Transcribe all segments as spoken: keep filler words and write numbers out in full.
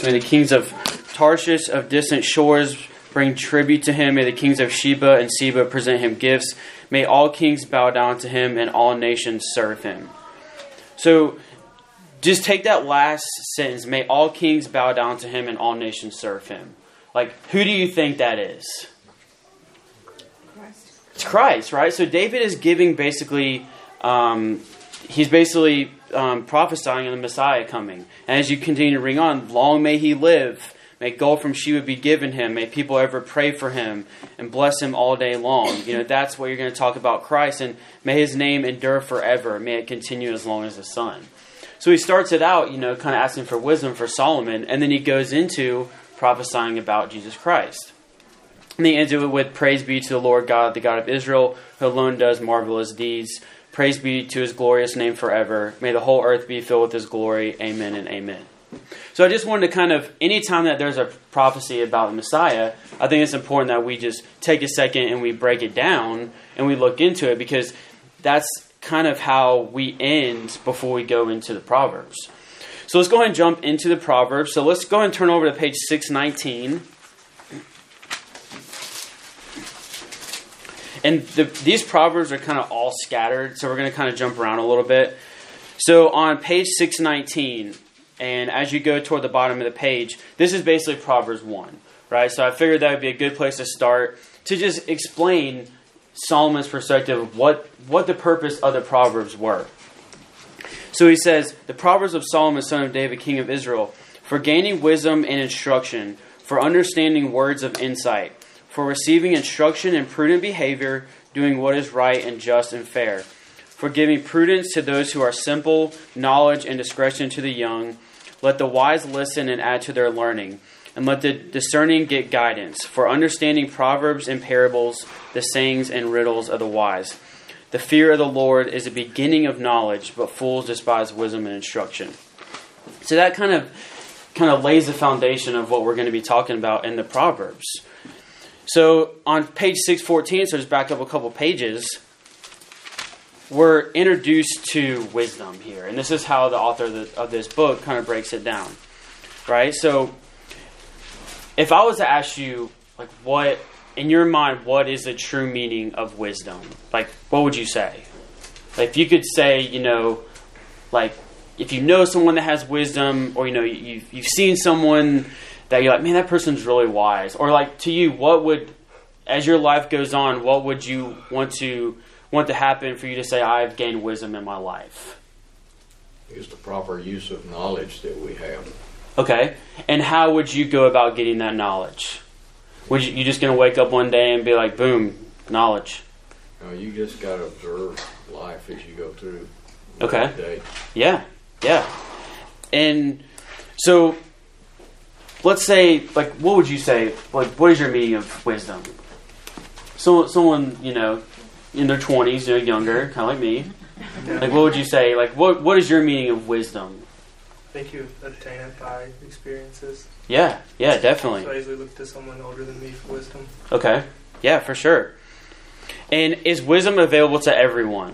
May the kings of Tarshish of distant shores bring tribute to him. May the kings of Sheba and Seba present him gifts. May all kings bow down to him and all nations serve him. So just take that last sentence. May all kings bow down to him and all nations serve him. Like, who do you think that is? Christ. It's Christ, right? So David is giving basically, um, he's basically um, prophesying on the Messiah coming. And as you continue to read on, long may he live. May gold from Sheba be given him. May people ever pray for him and bless him all day long. You know, that's what you're going to talk about Christ. And may his name endure forever. May it continue as long as the sun. So he starts it out, you know, kind of asking for wisdom for Solomon. And then he goes into prophesying about Jesus Christ. And he ends it with, praise be to the Lord God, the God of Israel, who alone does marvelous deeds. Praise be to his glorious name forever. May the whole earth be filled with his glory. Amen and amen. So I just wanted to kind of, anytime that there's a prophecy about the Messiah, I think it's important that we just take a second and we break it down and we look into it, because that's kind of how we end before we go into the Proverbs. So let's go ahead and jump into the Proverbs. So let's go ahead and turn over to page six nineteen. And the, these Proverbs are kind of all scattered, so we're going to kind of jump around a little bit. So on page six nineteen, and as you go toward the bottom of the page, this is basically Proverbs one, right? So I figured that would be a good place to start to just explain Solomon's perspective of what, what the purpose of the Proverbs were. So he says, the Proverbs of Solomon, son of David, king of Israel, for gaining wisdom and instruction, for understanding words of insight, for receiving instruction in prudent behavior, doing what is right and just and fair, for giving prudence to those who are simple, knowledge and discretion to the young. Let the wise listen and add to their learning, and let the discerning get guidance, for understanding proverbs and parables, the sayings and riddles of the wise. The fear of the Lord is the beginning of knowledge, but fools despise wisdom and instruction. So that kind of kind of lays the foundation of what we're going to be talking about in the Proverbs. So on page six fourteen, so just back up a couple pages, we're introduced to wisdom here. And this is how the author of, the, of this book kind of breaks it down. Right? So if I was to ask you, like, what, in your mind, what is the true meaning of wisdom? Like, what would you say? Like, if you could say, you know, like, if you know someone that has wisdom, or, you know, you've, you've seen someone that you're like, man, that person's really wise. Or, like, to you, what would, as your life goes on, what would you want to want to happen for you to say, I've gained wisdom in my life? It's the proper use of knowledge that we have. Okay. And how would you go about getting that knowledge? Would you, you just going to wake up one day and be like, boom, knowledge? No, you just got to observe life as you go through okay. the day. Yeah, yeah. And so, let's say, like, what would you say, like, what is your meaning of wisdom? So, someone, you know, in their twenties, you know, younger, kind of like me. Like, what would you say? Like, what what is your meaning of wisdom? I think you obtain it by experiences. Yeah, yeah, definitely. So I usually look to someone older than me for wisdom. Okay, yeah, for sure. And is wisdom available to everyone?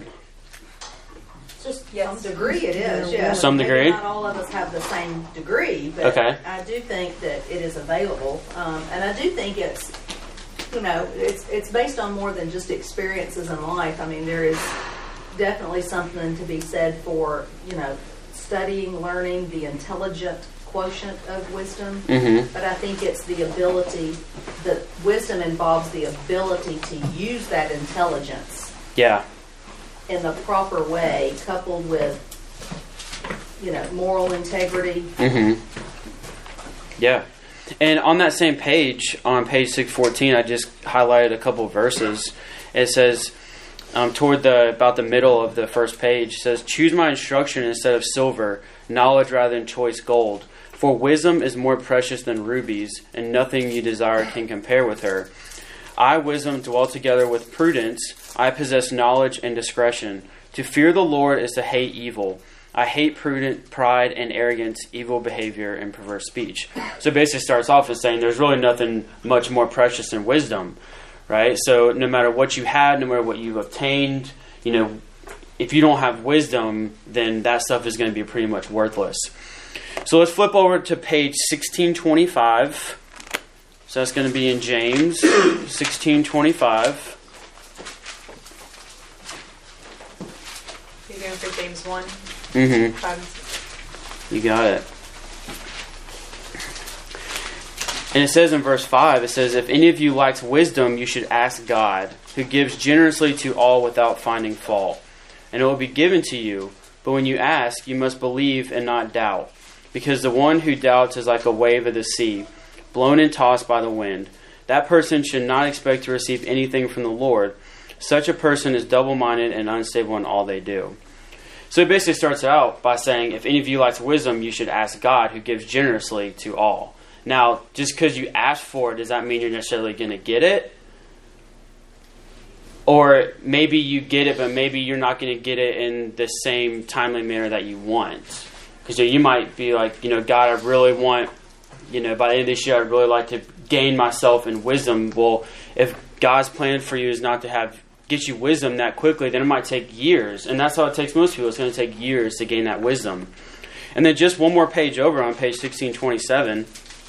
Just Yes. some degree it is, yeah. Some Maybe degree? not all of us have the same degree, but Okay. I do think that it is available. Um, and I do think it's, you know, it's it's based on more than just experiences in life. I mean, there is definitely something to be said for, you know, studying, learning, the intelligent quotient of wisdom. Mm-hmm. But I think it's the ability, the wisdom involves the ability to use that intelligence Yeah. in the proper way, coupled with, you know, moral integrity. Mm-hmm. Yeah. And on that same page, on page six fourteen, I just highlighted a couple of verses. It says, um, toward the about the middle of the first page, it says, choose my instruction instead of silver, knowledge rather than choice gold. For wisdom is more precious than rubies, and nothing you desire can compare with her. I, wisdom, dwell together with prudence. I possess knowledge and discretion. To fear the Lord is to hate evil. I hate prudent pride and arrogance, evil behavior, and perverse speech. So it basically starts off as saying there's really nothing much more precious than wisdom, right? So no matter what you had, no matter what you've obtained, you know, if you don't have wisdom, then that stuff is going to be pretty much worthless. So let's flip over to page sixteen twenty-five. So that's going to be in James sixteen twenty-five. You're going for James one? Mm-hmm. five and six. You got it. And it says in verse five, it says, if any of you lacks wisdom, you should ask God, who gives generously to all without finding fault, and it will be given to you. But when you ask, you must believe and not doubt, because the one who doubts is like a wave of the sea, blown and tossed by the wind. That person should not expect to receive anything from the Lord. Such a person is double-minded and unstable in all they do. So it basically starts out by saying, if any of you lacks wisdom, you should ask God, who gives generously to all. Now, just because you ask for it, does that mean you're necessarily going to get it? Or maybe you get it, but maybe you're not going to get it in the same timely manner that you want. Because you might be like, you know, God, I really want, you know, by the end of this year, I'd really like to gain myself in wisdom. Well, if God's plan for you is not to have get you wisdom that quickly, then it might take years. And that's how it takes most people. It's going to take years to gain that wisdom. And then just one more page over on page sixteen twenty-seven.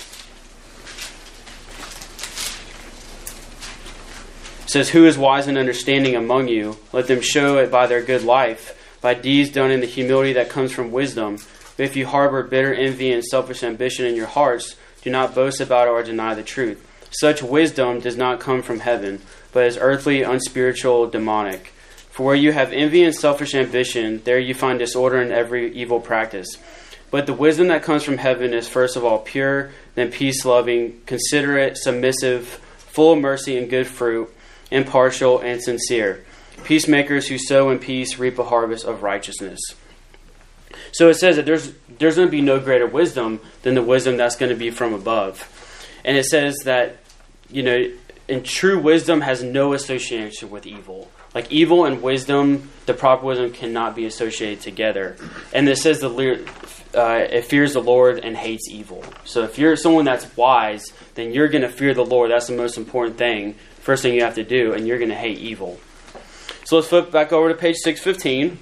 It says, who is wise and understanding among you? Let them show it by their good life, by deeds done in the humility that comes from wisdom. But if you harbor bitter envy and selfish ambition in your hearts, do not boast about it or deny the truth. Such wisdom does not come from heaven, but is earthly, unspiritual, demonic. For where you have envy and selfish ambition, there you find disorder and every evil practice. But the wisdom that comes from heaven is first of all pure, then peace-loving, considerate, submissive, full of mercy and good fruit, impartial and sincere. Peacemakers who sow in peace reap a harvest of righteousness. So it says that there's there's going to be no greater wisdom than the wisdom that's going to be from above. And it says that, you know, and true wisdom has no association with evil. Like evil and wisdom, the proper wisdom cannot be associated together. And it says the uh, it fears the Lord and hates evil. So if you're someone that's wise, then you're going to fear the Lord. That's the most important thing. First thing you have to do, and you're going to hate evil. So let's flip back over to page six fifteen.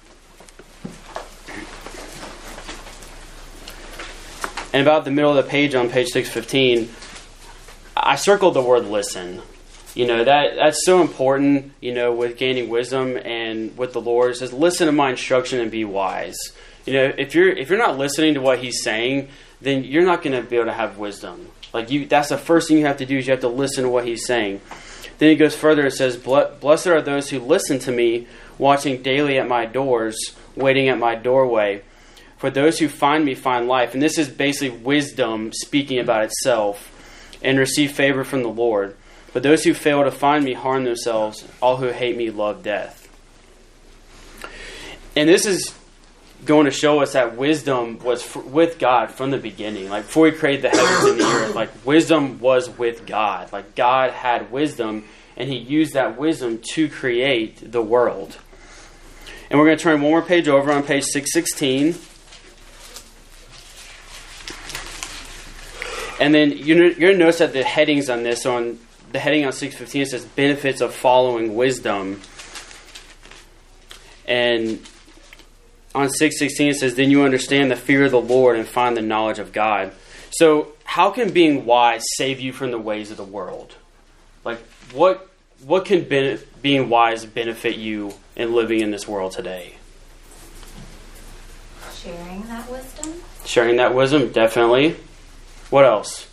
And about the middle of the page on page six fifteen, I circled the word listen. You know, that that's so important, you know, with gaining wisdom and with the Lord. It says, listen to my instruction and be wise. You know, if you're if you're not listening to what he's saying, then you're not going to be able to have wisdom. Like you, that's the first thing you have to do is you have to listen to what he's saying. Then he goes further. It says, blessed are those who listen to me, watching daily at my doors, waiting at my doorway. For those who find me find life. And this is basically wisdom speaking about itself, and receive favor from the Lord. But those who fail to find me harm themselves. All who hate me love death. And this is going to show us that wisdom was f- with God from the beginning. Like before he created the heavens and the earth, like wisdom was with God. Like God had wisdom, and he used that wisdom to create the world. And we're going to turn one more page over on page six sixteen. And then you're going to notice that the headings on this, on the heading on six fifteen, it says benefits of following wisdom. And on six sixteen it says, then you understand the fear of the Lord and find the knowledge of God. So how can being wise save you from the ways of the world? Like what what can ben- being wise benefit you in living in this world today? Sharing that wisdom. Sharing that wisdom, definitely. What else?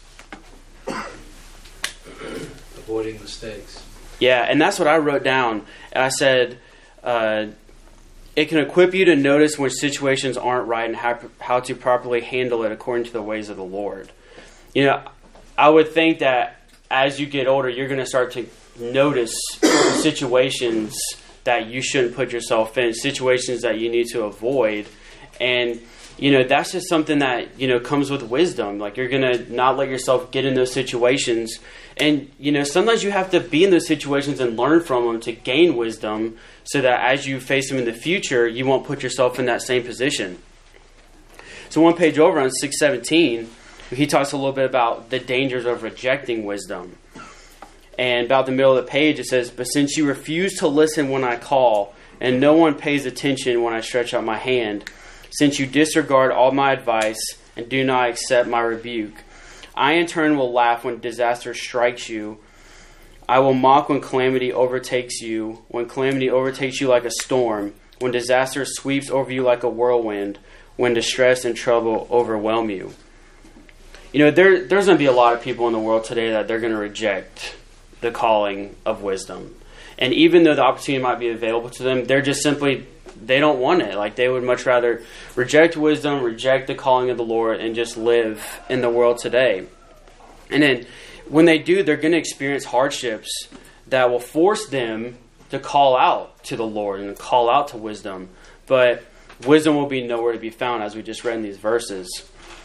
Avoiding mistakes. Yeah, and that's what I wrote down. I said, uh, it can equip you to notice when situations aren't right and how, how to properly handle it according to the ways of the Lord. You know, I would think that as you get older, you're going to start to notice situations that you shouldn't put yourself in, situations that you need to avoid. And, you know, that's just something that, you know, comes with wisdom. Like, you're going to not let yourself get in those situations. And, you know, sometimes you have to be in those situations and learn from them to gain wisdom so that as you face them in the future, you won't put yourself in that same position. So one page over on six seventeen, he talks a little bit about the dangers of rejecting wisdom. And about the middle of the page, it says, but since you refuse to listen when I call, and no one pays attention when I stretch out my hand, since you disregard all my advice and do not accept my rebuke. I in turn will laugh when disaster strikes you. I will mock when calamity overtakes you, when calamity overtakes you like a storm, when disaster sweeps over you like a whirlwind, when distress and trouble overwhelm you. You know, there there's going to be a lot of people in the world today that they're going to reject the calling of wisdom. And even though the opportunity might be available to them, they're just simply, they don't want it. Like, they would much rather reject wisdom, reject the calling of the Lord, and just live in the world today. And then when they do, they're going to experience hardships that will force them to call out to the Lord and call out to wisdom. But wisdom will be nowhere to be found, as we just read in these verses.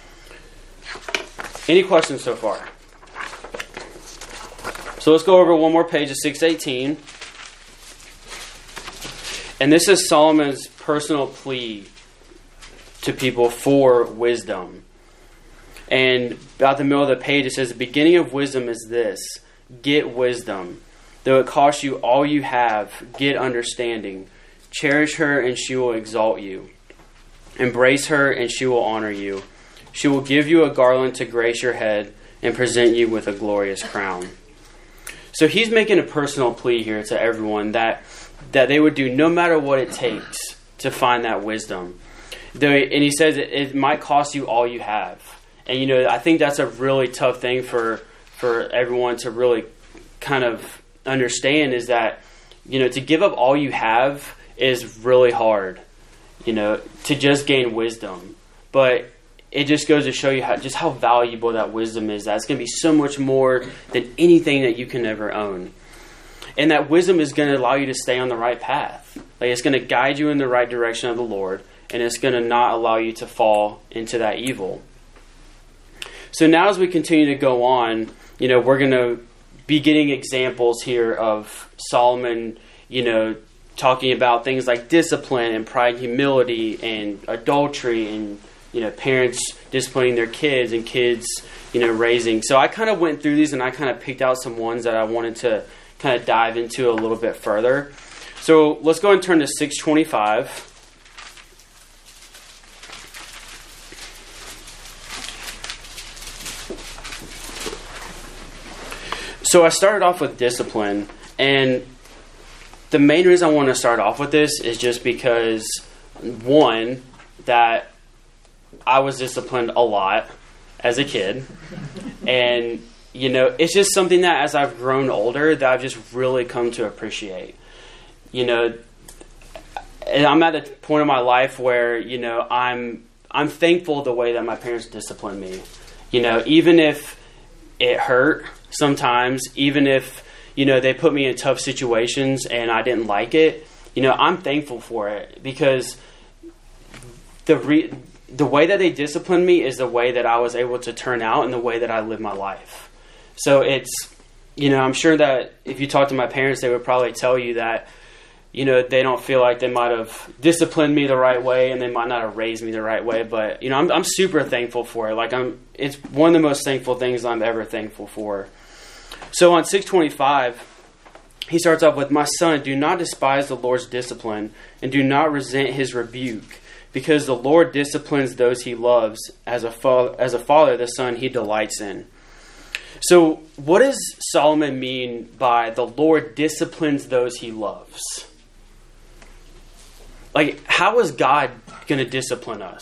Any questions so far? So let's go over one more page of six eighteen. And this is Solomon's personal plea to people for wisdom. And about the middle of the page, it says, the beginning of wisdom is this: get wisdom. Though it cost you all you have, get understanding. Cherish her, and she will exalt you. Embrace her, and she will honor you. She will give you a garland to grace your head and present you with a glorious crown. So he's making a personal plea here to everyone that that they would do no matter what it takes to find that wisdom. And he says it, it might cost you all you have. And, you know, I think that's a really tough thing for for everyone to really kind of understand, is that, you know, to give up all you have is really hard, you know, to just gain wisdom. But it just goes to show you how just how valuable that wisdom is. That it's going to be so much more than anything that you can ever own. And that wisdom is going to allow you to stay on the right path. Like, it's going to guide you in the right direction of the Lord, and it's going to not allow you to fall into that evil. So now as we continue to go on, you know, we're going to be getting examples here of Solomon, you know, talking about things like discipline and pride and humility and adultery and, you know, parents disciplining their kids and kids, you know, raising. So I kind of went through these and I kind of picked out some ones that I wanted to kind of dive into a little bit further. So let's go and turn to six twenty-five. So I started off with discipline, and the main reason I want to start off with this is just because, one, that I was disciplined a lot as a kid, and, you know, it's just something that as I've grown older that I've just really come to appreciate. You know, and I'm at the point in my life where, you know, I'm I'm thankful the way that my parents disciplined me. You know, even if it hurt sometimes, even if, you know, they put me in tough situations and I didn't like it, you know, I'm thankful for it, because the re- the way that they disciplined me is the way that I was able to turn out and the way that I live my life. So it's, you know, I'm sure that if you talk to my parents, they would probably tell you that, you know, they don't feel like they might have disciplined me the right way and they might not have raised me the right way. But, you know, I'm, I'm super thankful for it. Like, I'm, it's one of the most thankful things I'm ever thankful for. So on six twenty-five, he starts off with, "My son, do not despise the Lord's discipline and do not resent his rebuke, because the Lord disciplines those he loves. As a, fa- as a father, the son he delights in." So what does Solomon mean by the Lord disciplines those he loves? Like, how is God going to discipline us?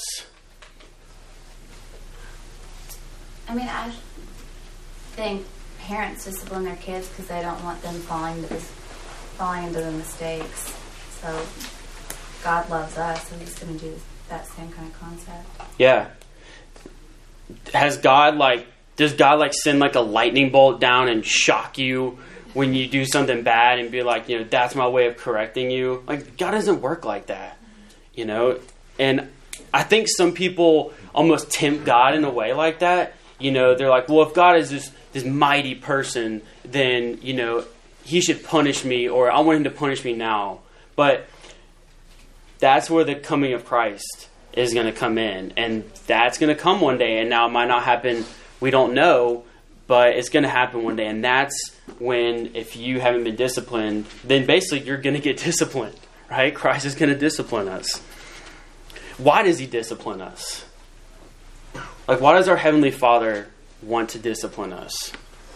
I mean, I think parents discipline their kids because they don't want them falling into this, falling into the mistakes. So God loves us, so he's going to do that same kind of concept. Yeah. Has God, like, does God, like, send, like, a lightning bolt down and shock you when you do something bad and be like, you know, that's my way of correcting you? Like, God doesn't work like that, you know? And I think some people almost tempt God in a way like that. You know, they're like, well, if God is this, this mighty person, then, you know, he should punish me, or I want him to punish me now. But that's where the coming of Christ is going to come in. And that's going to come one day. And now it might not happen, we don't know, but it's going to happen one day. And that's when, if you haven't been disciplined, then basically you're going to get disciplined, right? Christ is going to discipline us. Why does he discipline us? Like, why does our Heavenly Father want to discipline us?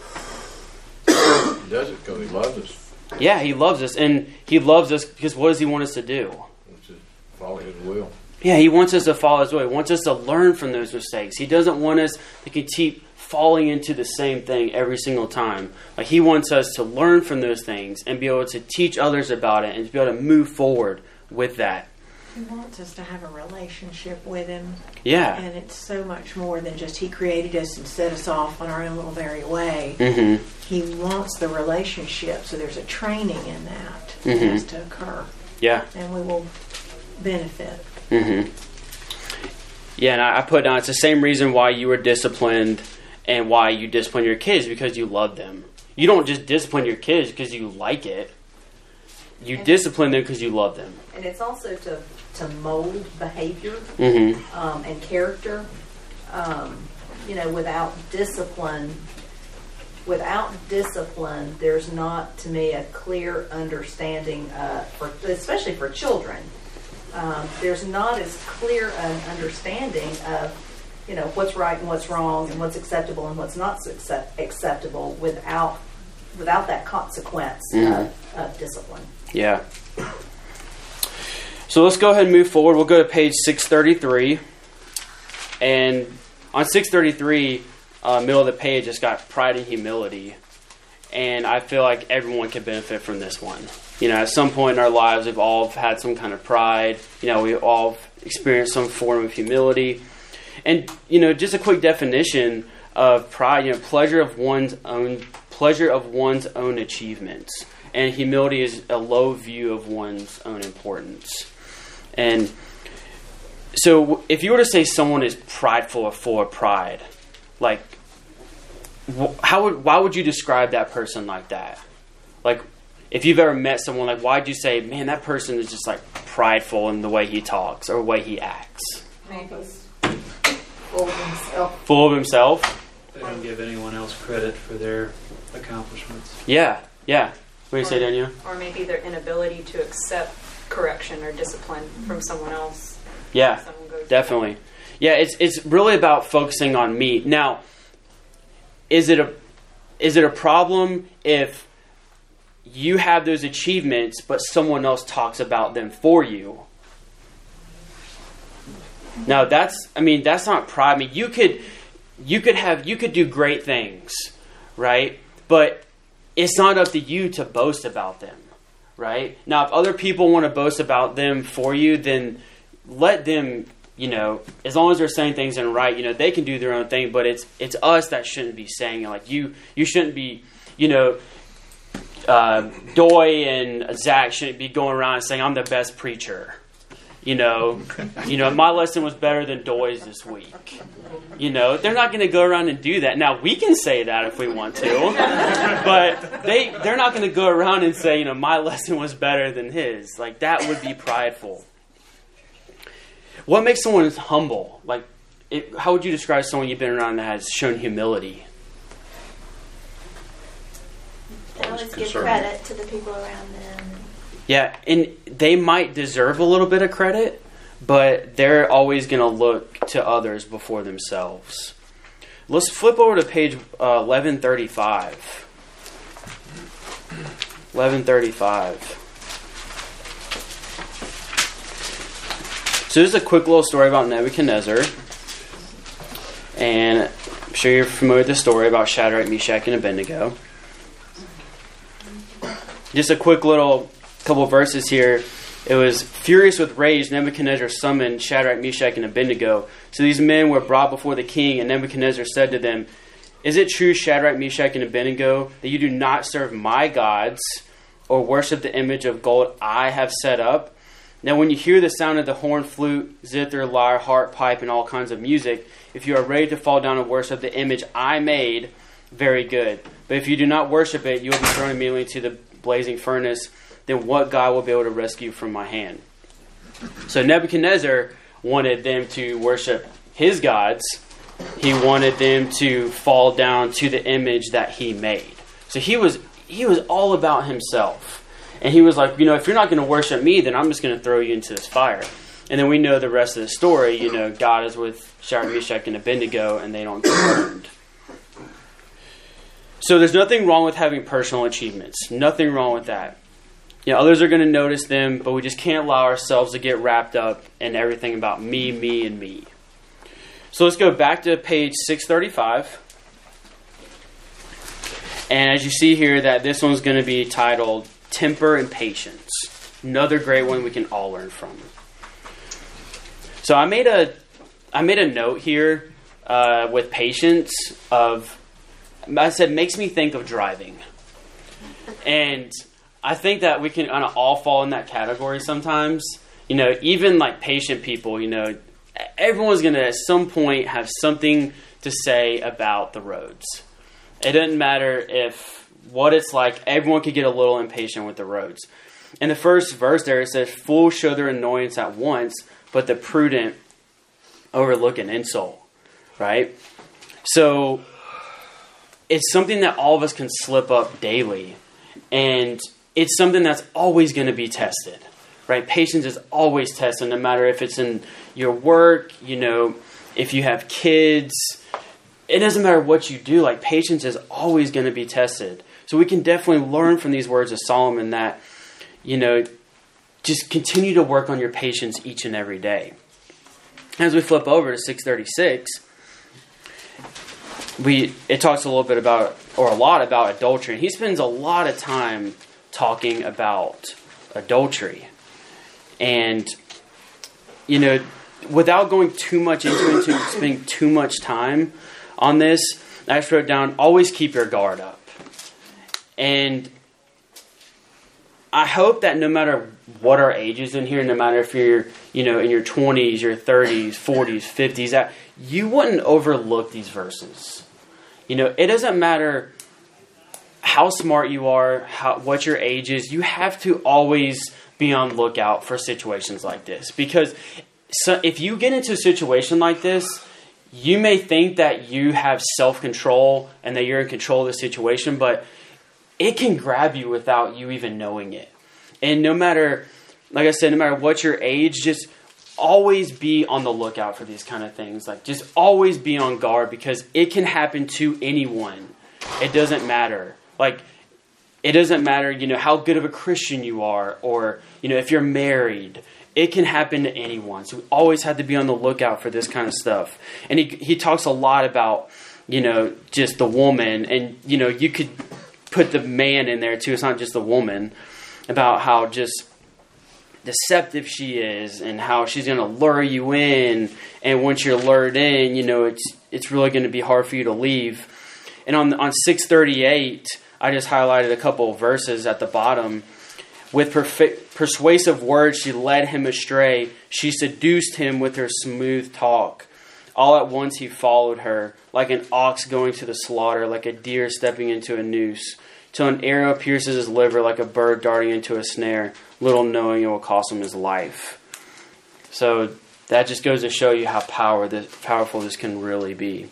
He does it because he loves us, Yeah, He loves us, and He loves us because what does He want us to do? which is follow his will. Yeah, He wants us to follow His way. He wants us to learn from those mistakes. He doesn't want us to keep falling into the same thing every single time. Like, He wants us to learn from those things and be able to teach others about it and to be able to move forward with that. He wants us to have a relationship with Him. Yeah. And it's so much more than just He created us and set us off on our own little merry way. Mm-hmm. He wants the relationship, so there's a training in that that Mhm. has to occur. Yeah. And we will benefit. Mm-hmm. Yeah, and I I put down, it's the same reason why you were disciplined and why you discipline your kids, because you love them. You don't just discipline your kids because you like it. You discipline them because you love them. And it's also to, to mold behavior Mm-hmm. um, and character. Um, you know, without discipline, without discipline, there's not, to me, a clear understanding, uh, for, especially for children. Um, there's not as clear an understanding of, you know, what's right and what's wrong and what's acceptable and what's not accept- acceptable without without that consequence Mhm. of, of discipline. Yeah. So let's go ahead and move forward. We'll go to page six thirty-three. And on six thirty-three, uh, middle of the page, it's got pride and humility. And I feel like everyone can benefit from this one. You know, at some point in our lives, we've all had some kind of pride. You know, we all experienced some form of humility. And, you know, just a quick definition of pride, you know, pleasure of one's own pleasure of one's own achievements. And humility is a low view of one's own importance. And so if you were to say someone is prideful or full of pride, like, how would why would you describe that person like that? Like, if you've ever met someone, like, why'd you say, man, that person is just like prideful in the way he talks or the way he acts? Maybe full of himself. Full of himself? They don't give anyone else credit for their accomplishments. Yeah, yeah. What do you say, Danielle? Or maybe their inability to accept correction or discipline from someone else. Yeah, Someone goes definitely. Yeah, it's it's really about focusing on me. Now, is it a is it a problem if you have those achievements, but someone else talks about them for you? Now, that's I mean, that's not pride. I mean, you could you could have you could do great things, right? But it's not up to you to boast about them, right? Now, if other people want to boast about them for you, then let them, you know, as long as they're saying things in right, you know, they can do their own thing, but it's it's us that shouldn't be saying it. Like, you, you shouldn't be, you know, uh, Doy and Zach shouldn't be going around and saying, I'm the best preacher. You know, you know, my lesson was better than Doy's this week. You know, they're not going to go around and do that. Now, we can say that if we want to, but they, they're not going to go around and say, you know, my lesson was better than his. Like, that would be prideful. What makes someone humble? Like, it, how would you describe someone you've been around that has shown humility? They always give Concern. credit to the people around them. Yeah, and they might deserve a little bit of credit, but they're always going to look to others before themselves. Let's flip over to page uh, eleven thirty-five. eleven thirty-five. So this is a quick little story about Nebuchadnezzar. And I'm sure you're familiar with the story about Shadrach, Meshach, and Abednego. Just a quick little couple of verses here. It was, furious with rage, Nebuchadnezzar summoned Shadrach, Meshach, and Abednego. So these men were brought before the king, and Nebuchadnezzar said to them, Is it true, Shadrach, Meshach, and Abednego, that you do not serve my gods or worship the image of gold I have set up? Now when you hear the sound of the horn, flute, zither, lyre, harp, pipe, and all kinds of music, if you are ready to fall down and worship the image I made, very good. But if you do not worship it, you will be thrown immediately into the blazing furnace. Then what God will be able to rescue you from my hand? So Nebuchadnezzar wanted them to worship his gods. He wanted them to fall down to the image that he made. So he was he was all about himself. And he was like, you know, if you're not going to worship me, then I'm just going to throw you into this fire. And then we know the rest of the story. You know, God is with Shadrach, Meshach, and Abednego, and they don't get burned. So there's nothing wrong with having personal achievements. Nothing wrong with that. You know, others are going to notice them, but we just can't allow ourselves to get wrapped up in everything about me, me, and me. So let's go back to page six thirty-five. And as you see here, that this one's going to be titled Temper and Patience. Another great one we can all learn from. So I made a, I made a note here uh, with patience of, I said, makes me think of driving. And I think that we can kind of all fall in that category sometimes. You know, even like patient people, you know, everyone's going to at some point have something to say about the roads. It doesn't matter if what it's like. Everyone could get a little impatient with the roads. In the first verse there, it says, fools show their annoyance at once, but the prudent overlook an insult. Right? So it's something that all of us can slip up daily. And it's something that's always going to be tested. Right? Patience is always tested, no matter if it's in your work, you know, if you have kids. It doesn't matter what you do. Like, patience is always going to be tested. So we can definitely learn from these words of Solomon that, you know, just continue to work on your patience each and every day. As we flip over to six thirty-six, we it talks a little bit about, or a lot about adultery. And he spends a lot of time talking about adultery. And, you know, without going too much into it, to spending too much time on this, I just wrote down, always keep your guard up. And I hope that no matter what our age is in here, no matter if you're, you know, in your twenties, your thirties, forties, fifties, that you wouldn't overlook these verses. You know, it doesn't matter how smart you are, how, what your age is, you have to always be on lookout for situations like this. Because so if you get into a situation like this, you may think that you have self-control and that you're in control of the situation, but it can grab you without you even knowing it. And no matter, like I said, no matter what your age, just always be on the lookout for these kind of things. Like, just always be on guard, because it can happen to anyone. It doesn't matter. Like, it doesn't matter, you know, how good of a Christian you are, or, you know, if you're married. It can happen to anyone. So we always have to be on the lookout for this kind of stuff. And he he talks a lot about, you know, just the woman. And, you know, you could put the man in there too. It's not just the woman. About how just deceptive she is and how she's going to lure you in. And once you're lured in, you know, it's it's really going to be hard for you to leave. And on on six thirty-eight, I just highlighted a couple of verses at the bottom. With perf- persuasive words, she led him astray. She seduced him with her smooth talk. All at once he followed her, like an ox going to the slaughter, like a deer stepping into a noose, till an arrow pierces his liver, like a bird darting into a snare, little knowing it will cost him his life. So that just goes to show you how power this, powerful this can really be.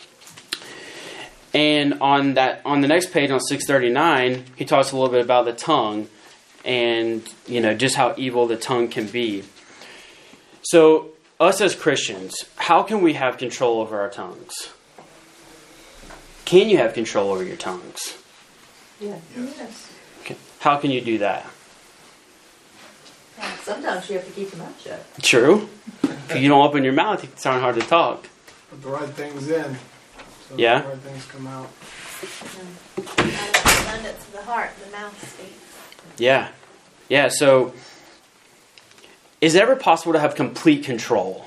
And on that, on the next page, on six thirty-nine, he talks a little bit about the tongue. And, you know, just how evil the tongue can be. So, us as Christians, how can we have control over our tongues? Can you have control over your tongues? Yes. Yes. Okay. How can you do that? Sometimes you have to keep your mouth shut. True. If you don't open your mouth, it's kind of hard to talk. Put the right things in. So Yeah. the right things come out. Out of the abundance of the heart, the mouth speaks. Yeah. Yeah, so is it ever possible to have complete control?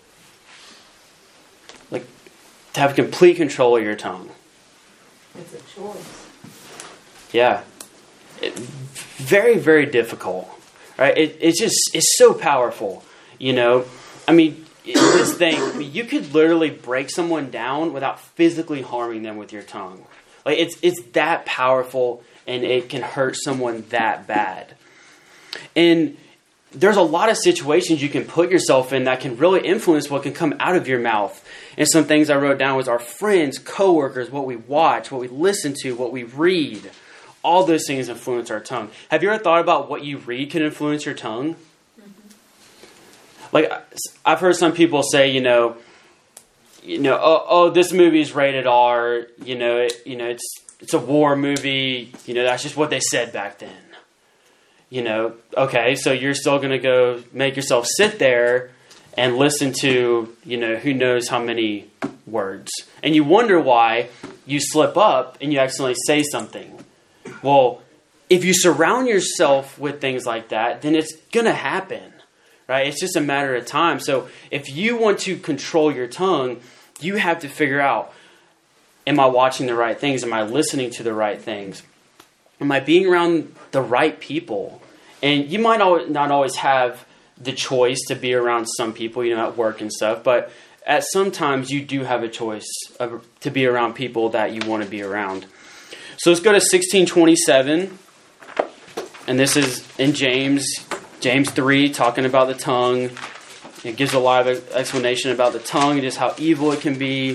Like, to have complete control of your tongue? It's a choice. Yeah. It, very, very difficult. Right? It, it's just, it's so powerful. You know? I mean, this thing, I mean, you could literally break someone down without physically harming them with your tongue. Like, it's it's that powerful, and it can hurt someone that bad. And there's a lot of situations you can put yourself in that can really influence what can come out of your mouth. And some things I wrote down was our friends, coworkers, what we watch, what we listen to, what we read. All those things influence our tongue. Have you ever thought about what you read can influence your tongue? Mm-hmm. like I've heard some people say, you know, you know, oh, oh this movie's rated R. You know, it, you know, it's it's a war movie. You know, that's just what they said back then. You know, okay, so you're still going to go make yourself sit there and listen to, you know, who knows how many words. And you wonder why you slip up and you accidentally say something. Well, if you surround yourself with things like that, then it's going to happen, right? It's just a matter of time. So if you want to control your tongue, you have to figure out, am I watching the right things? Am I listening to the right things? Am I being around the right people? And you might not always have the choice to be around some people, you know, at work and stuff, but at some times you do have a choice of, to be around people that you want to be around. So let's go to sixteen twenty-seven, and this is in James, James three, talking about the tongue. It gives a lot of explanation about the tongue and just how evil it can be.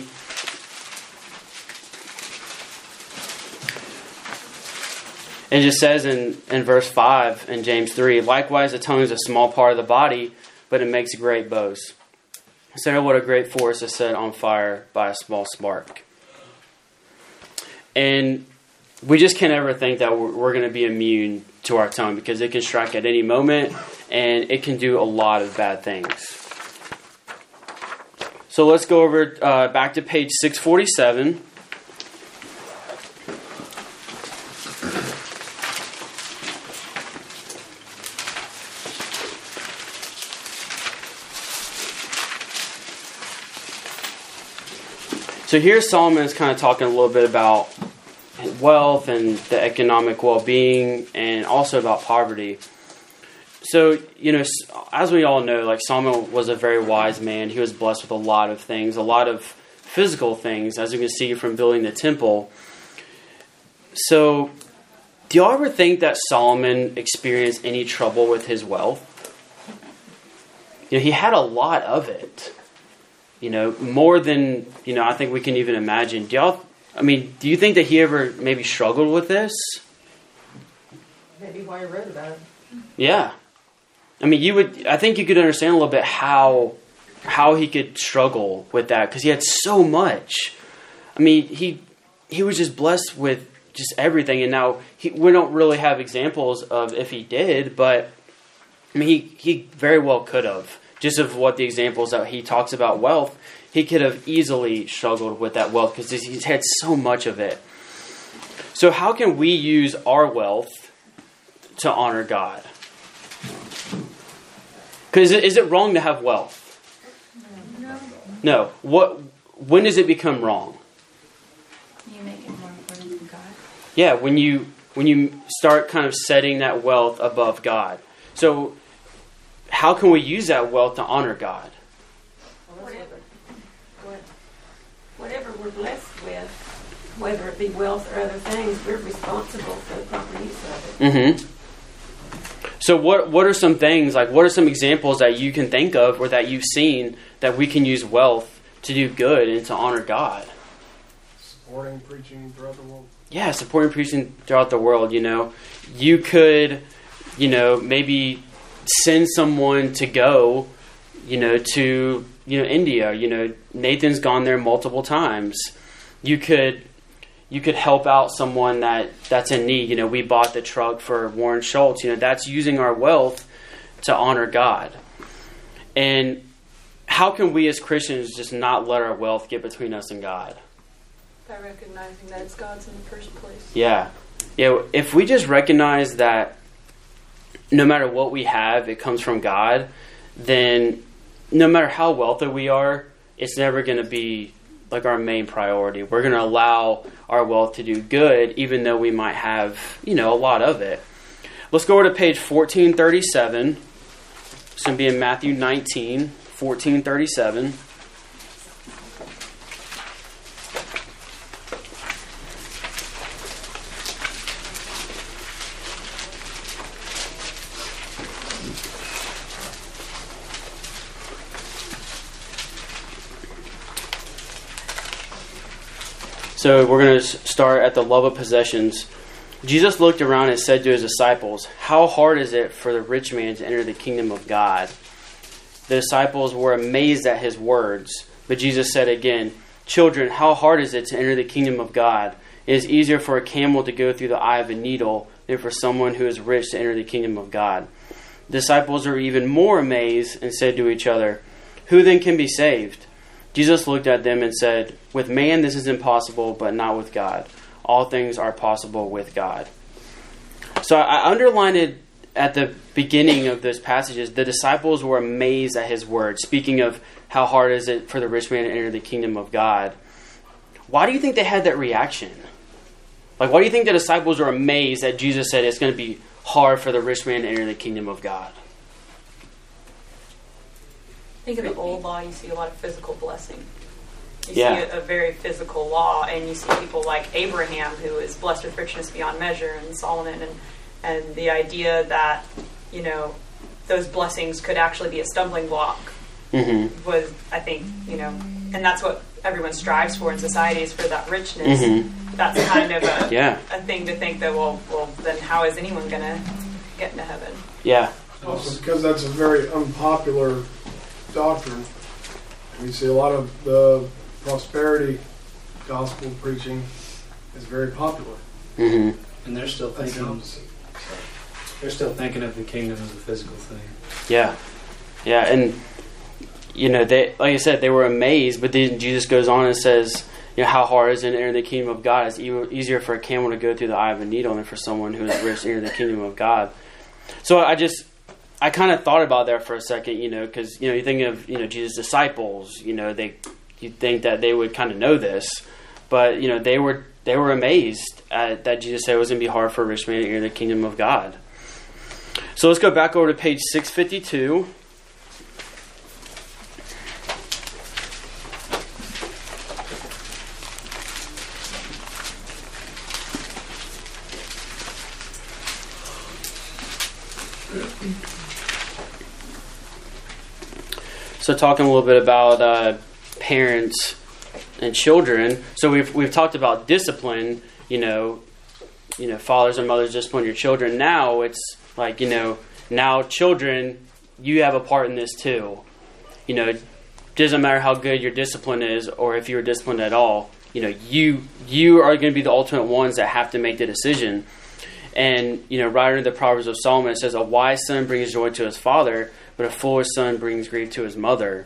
It just says in, in verse five in James three, likewise the tongue is a small part of the body, but it makes great boast. Consider what a great forest is set on fire by a small spark. And we just can't ever think that we're, we're going to be immune to our tongue, because it can strike at any moment and it can do a lot of bad things. So let's go over uh, back to page six forty-seven. So here Solomon is kind of talking a little bit about wealth and the economic well-being, and also about poverty. So, you know, as we all know, like, Solomon was a very wise man. He was blessed with a lot of things, a lot of physical things, as you can see from building the temple. So, do y'all ever think that Solomon experienced any trouble with his wealth? You know, he had a lot of it. You know, more than, you know, I think we can even imagine. Do y'all, I mean, do you think that he ever maybe struggled with this? Maybe why you wrote about it. Yeah. I mean, you would, I think you could understand a little bit how, how he could struggle with that, because he had so much. I mean, he, he was just blessed with just everything. And now he, we don't really have examples of if he did, but I mean, he, he very well could have. Just of what the examples that he talks about wealth, he could have easily struggled with that wealth because he's had so much of it. So how can we use our wealth to honor God? Because is it wrong to have wealth? No. No. What? When does it become wrong? You make it more important than God. Yeah, when you when you start kind of setting that wealth above God. So how can we use that wealth to honor God? Whatever, whatever we're blessed with, whether it be wealth or other things, we're responsible for the proper use of it. Mm-hmm. So what what are some things, like what are some examples that you can think of or that you've seen that we can use wealth to do good and to honor God? Supporting preaching throughout the world. Yeah, supporting preaching throughout the world, you know. You could, you know, maybe send someone to go, you know, to, you know, India. You know, Nathan's gone there multiple times. You could you could help out someone that, that's in need. You know, we bought the truck for Warren Schultz. You know, that's using our wealth to honor God. And how can we as Christians just not let our wealth get between us and God? By recognizing that it's God's in the first place. Yeah. Yeah, if we just recognize that no matter what we have, it comes from God, then no matter how wealthy we are, it's never going to be like our main priority. We're going to allow our wealth to do good, even though we might have, you know, a lot of it. Let's go over to page fourteen thirty-seven. It's going to be in Matthew nineteen, fourteen thirty-seven. So we're going to start at the love of possessions. Jesus looked around and said to his disciples, "How hard is it for the rich man to enter the kingdom of God? The disciples were amazed at his words. But Jesus said again, "Children, how hard is it to enter the kingdom of God? It is easier for a camel to go through the eye of a needle than for someone who is rich to enter the kingdom of God." The disciples are even more amazed and said to each other, "Who then can be saved?" Jesus looked at them and said, "With man this is impossible, but not with God. All things are possible with God." So I underlined it at the beginning of those passages. The disciples were amazed at his word, speaking of how hard is it for the rich man to enter the kingdom of God. Why do you think they had that reaction? Like, why do you think the disciples were amazed that Jesus said it's going to be hard for the rich man to enter the kingdom of God? Think of the old law, you see a lot of physical blessing. You Yeah. see a, a very physical law, and you see people like Abraham, who is blessed with richness beyond measure, and Solomon, and, and the idea that, you know, those blessings could actually be a stumbling block Mm-hmm. was, I think, you know, and that's what everyone strives for in society, is for that richness. Mm-hmm. That's kind of a, Yeah. a thing to think that, well, well, then how is anyone going to get into heaven? Yeah. Also because that's a very unpopular doctrine. We see a lot of the prosperity gospel preaching is very popular. Mm-hmm. And they're still That's the thinking, opposite. they're still thinking of the kingdom as a physical thing. Yeah. Yeah. And, you know, they, like I said, they were amazed, but then Jesus goes on and says, you know, how hard is it to enter the kingdom of God? It's e- easier for a camel to go through the eye of a needle than for someone who is rich to enter the kingdom of God. So I just, I kind of thought about that for a second, you know, because, you know, you think of, you know, Jesus' disciples, you know, they, you think that they would kind of know this, but, you know, they were, they were amazed at that Jesus said it was going to be hard for a rich man to enter the kingdom of God. So let's go back over to page six fifty-two. So talking a little bit about uh, parents and children. So we've we've talked about discipline. You know, you know, fathers and mothers discipline your children. Now it's like, you know, now children, you have a part in this too. You know, it doesn't matter how good your discipline is or if you were disciplined at all. You know, you you are going to be the ultimate ones that have to make the decision. And, you know, right under the Proverbs of Solomon, it says, "A wise son brings joy to his father, but a foolish son brings grief to his mother."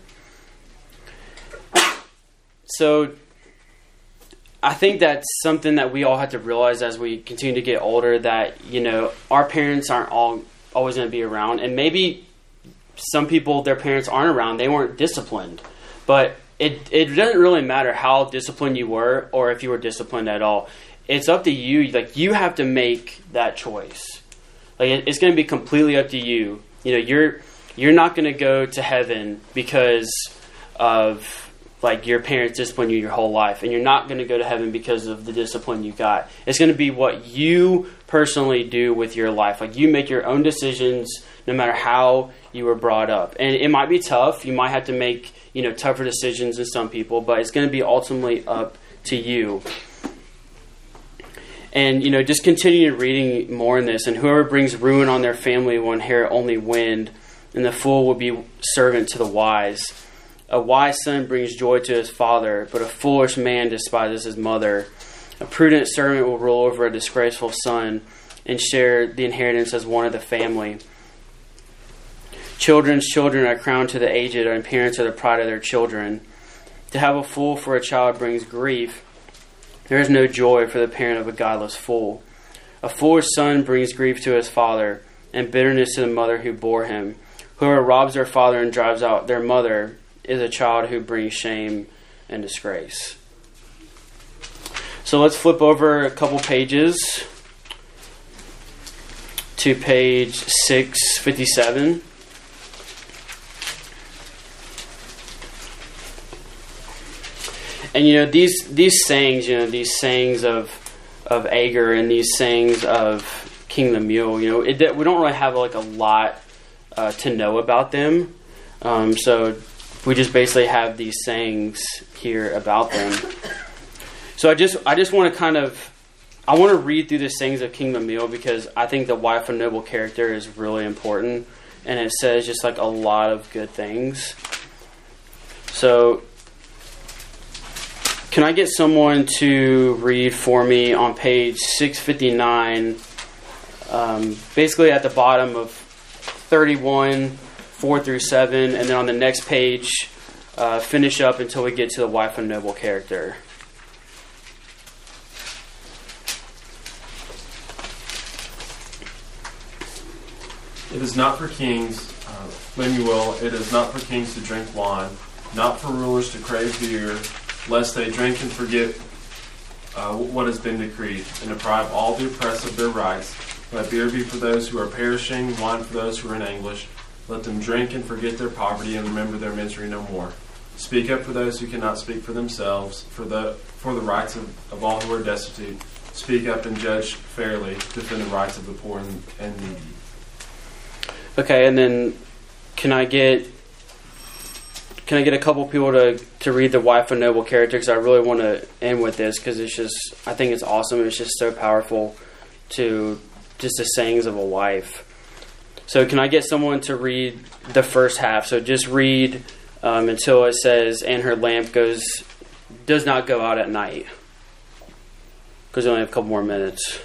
So I think that's something that we all have to realize as we continue to get older, that, you know, our parents aren't all always going to be around. And maybe some people, their parents aren't around. They weren't disciplined. But it, it doesn't really matter how disciplined you were or if you were disciplined at all. It's up to you. Like, you have to make that choice. Like, it, it's going to be completely up to you. You know, you're you're not going to go to heaven because of, like, your parents discipline you your whole life, and you're not going to go to heaven because of the discipline you got. It's going to be what you personally do with your life. Like, you make your own decisions no matter how you were brought up. And it might be tough. You might have to make, you know, tougher decisions than some people, but it's going to be ultimately up to you. And, you know, just continue reading more in this. "And whoever brings ruin on their family will inherit only wind, and the fool will be servant to the wise. A wise son brings joy to his father, but a foolish man despises his mother. A prudent servant will rule over a disgraceful son and share the inheritance as one of the family. Children's children are crowned to the aged, and parents are the pride of their children. To have a fool for a child brings grief. There is no joy for the parent of a godless fool. A foolish son brings grief to his father, and bitterness to the mother who bore him. Whoever robs their father and drives out their mother is a child who brings shame and disgrace." So let's flip over a couple pages to page six fifty-seven. And, you know, these these sayings, you know, these sayings of of Agur and these sayings of King Lemuel, you know, it, we don't really have like a lot uh, to know about them. Um, so we just basically have these sayings here about them. So I just I just want to kind of I want to read through the sayings of King Lemuel, because I think the wife of noble character is really important. and it says just like a lot of good things. So can I get someone to read for me on page six fifty-nine, um, basically at the bottom of thirty-one, four through seven, and then on the next page, uh, finish up until we get to the wife of noble character. It is not for kings, uh, Lemuel, it is not for kings to drink wine, not for rulers to crave beer, lest they drink and forget uh, what has been decreed, and deprive all the oppressed of their rights. Let beer be for those who are perishing, wine for those who are in anguish. Let them drink and forget their poverty and remember their misery no more. Speak up for those who cannot speak for themselves, for the for the rights of, of all who are destitute. Speak up and judge fairly, defend the rights of the poor and, and needy. Okay, and then can I get can I get a couple people to, to read the wife of noble character, because I really want to end with this, because it's just, I think it's awesome. It's just so powerful to just the sayings of a wife. So can I get someone to read the first half? So just read um, until it says, and her lamp goes does not go out at night, because we only have a couple more minutes.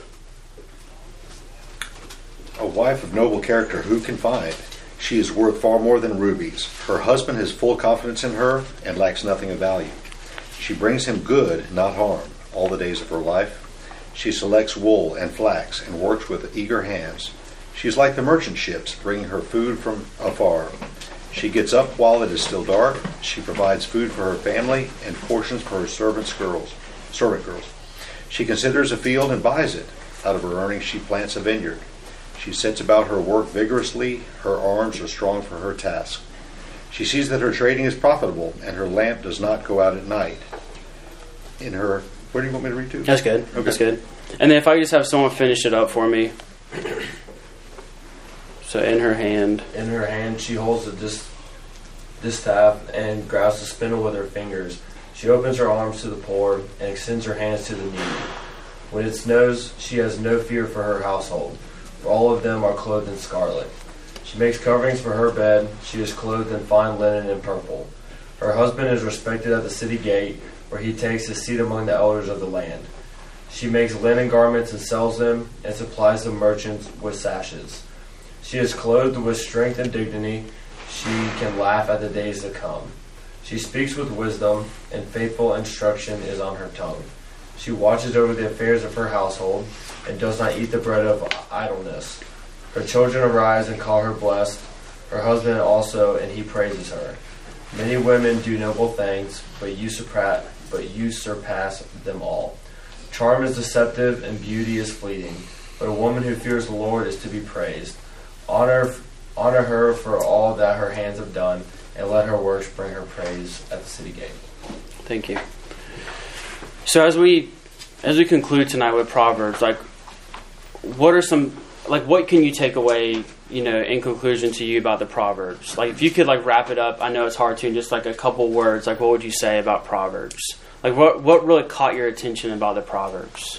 A wife of noble character who can find? She is worth far more than rubies. Her husband has full confidence in her and lacks nothing of value. She brings him good, not harm, all the days of her life. She selects wool and flax and works with eager hands. She is like the merchant ships, bringing her food from afar. She gets up while it is still dark. She provides food for her family and portions for her servants' girls, servant girls. She considers a field and buys it. Out of her earnings she plants a vineyard. She sets about her work vigorously. Her arms are strong for her task. She sees that her trading is profitable, and her lamp does not go out at night. In her, where do you want me to read to? That's good. Okay. That's good. And then if I could just have someone finish it up for me. So in her hand. In her hand she holds a dis- distaff and grasps a spindle with her fingers. She opens her arms to the poor and extends her hands to the needy. When it snows, she has no fear for her household, for all of them are clothed in scarlet. She makes coverings for her bed. She is clothed in fine linen and purple. Her husband is respected at the city gate, where he takes his seat among the elders of the land. She makes linen garments and sells them, and supplies the merchants with sashes. She is clothed with strength and dignity. She can laugh at the days to come. She speaks with wisdom, and faithful instruction is on her tongue. She watches over the affairs of her household, and does not eat the bread of idleness. Her children arise and call her blessed, her husband also, and he praises her. Many women do noble things, but you surpass, but you surpass them all. Charm is deceptive, and beauty is fleeting, but a woman who fears the Lord is to be praised. Honor, honor her for all that her hands have done, and let her works bring her praise at the city gate. Thank you. So as we as we conclude tonight with Proverbs, like, what are some, like, what can you take away, you know, in conclusion to you about the Proverbs? Like, if you could, like, wrap it up, I know it's hard to, in just, like, a couple words, like, what would you say about Proverbs? Like, what what really caught your attention about the Proverbs?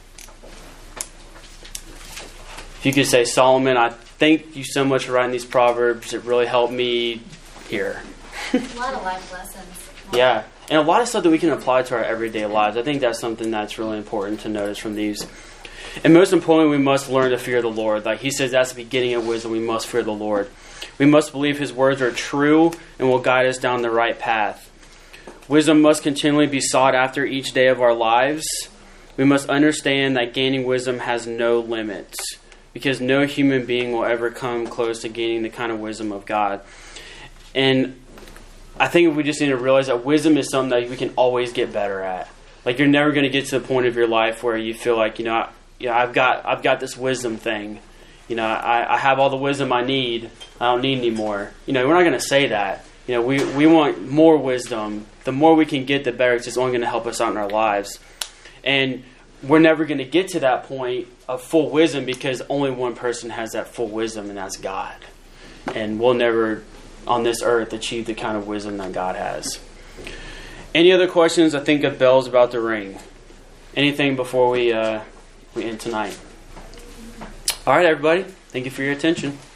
If you could say, Solomon, I thank you so much for writing these Proverbs. It really helped me here. A lot of life lessons. Yeah. And a lot of stuff that we can apply to our everyday lives. I think that's something that's really important to notice from these. And most importantly, we must learn to fear the Lord. Like he says, that's the beginning of wisdom. We must fear the Lord. We must believe his words are true and will guide us down the right path. Wisdom must continually be sought after each day of our lives. We must understand that gaining wisdom has no limits, because no human being will ever come close to gaining the kind of wisdom of God. And I think we just need to realize that wisdom is something that we can always get better at. Like, you're never going to get to the point of your life where you feel like, you know, I, you know I've got I've got this wisdom thing. You know, I, I have all the wisdom I need. I don't need any more. You know, we're not going to say that. You know, we, we want more wisdom. The more we can get, the better. It's just only going to help us out in our lives. And we're never going to get to that point of full wisdom, because only one person has that full wisdom, and that's God. And we'll never on this earth achieve the kind of wisdom that God has. Any other questions? I think a bell's about to ring. Anything before we uh, we end tonight? All right, everybody. Thank you for your attention.